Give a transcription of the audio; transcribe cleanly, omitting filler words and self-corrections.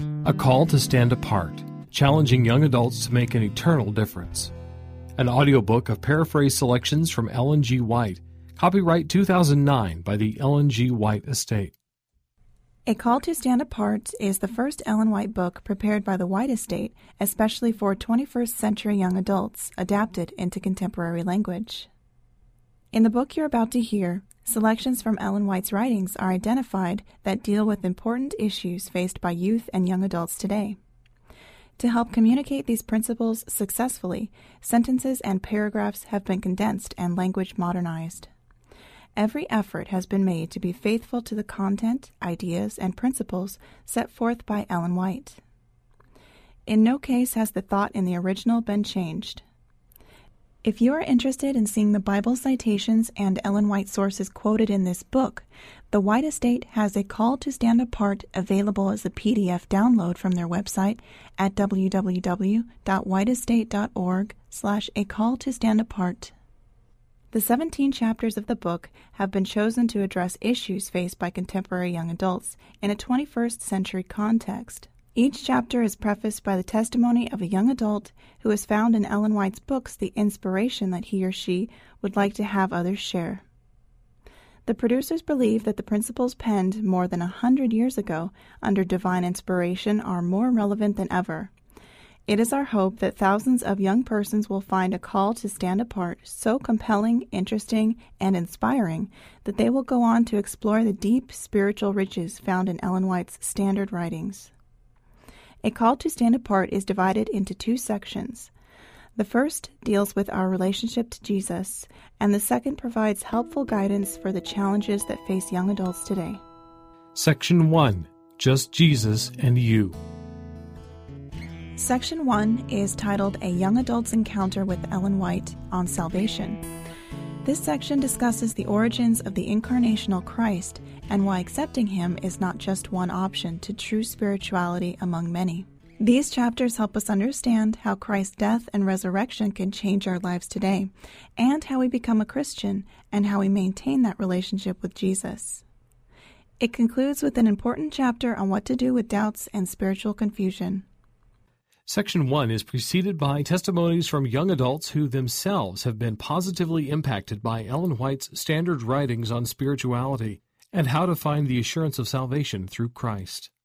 A Call to Stand Apart, challenging young adults to make an eternal difference. An audiobook of paraphrase selections from Ellen G. White, copyright 2009 by the Ellen G. White Estate. A Call to Stand Apart is the first Ellen White book prepared by the White Estate, especially for 21st century young adults, adapted into contemporary language. In the book you're about to hear, selections from Ellen White's writings are identified that deal with important issues faced by youth and young adults today. To help communicate these principles successfully, sentences and paragraphs have been condensed and language modernized. Every effort has been made to be faithful to the content, ideas, and principles set forth by Ellen White. In no case has the thought in the original been changed. If you are interested in seeing the Bible citations and Ellen White sources quoted in this book, the White Estate has A Call to Stand Apart available as a PDF download from their website at www.whiteestate.org/A Call to Stand Apart. The 17 chapters of the book have been chosen to address issues faced by contemporary young adults in a 21st century context. Each chapter is prefaced by the testimony of a young adult who has found in Ellen White's books the inspiration that he or she would like to have others share. The producers believe that the principles penned more than 100 years ago under divine inspiration are more relevant than ever. It is our hope that thousands of young persons will find A Call to Stand Apart so compelling, interesting, and inspiring that they will go on to explore the deep spiritual riches found in Ellen White's standard writings. A Call to Stand Apart is divided into two sections. The first deals with our relationship to Jesus, and the second provides helpful guidance for the challenges that face young adults today. Section 1. Just Jesus and You. Section 1 is titled A Young Adult's Encounter with Ellen White on Salvation. This section discusses the origins of the incarnational Christ and why accepting him is not just one option to true spirituality among many. These chapters help us understand how Christ's death and resurrection can change our lives today, and how we become a Christian and how we maintain that relationship with Jesus. It concludes with an important chapter on what to do with doubts and spiritual confusion. Section 1 is preceded by testimonies from young adults who themselves have been positively impacted by Ellen White's standard writings on spirituality and how to find the assurance of salvation through Christ.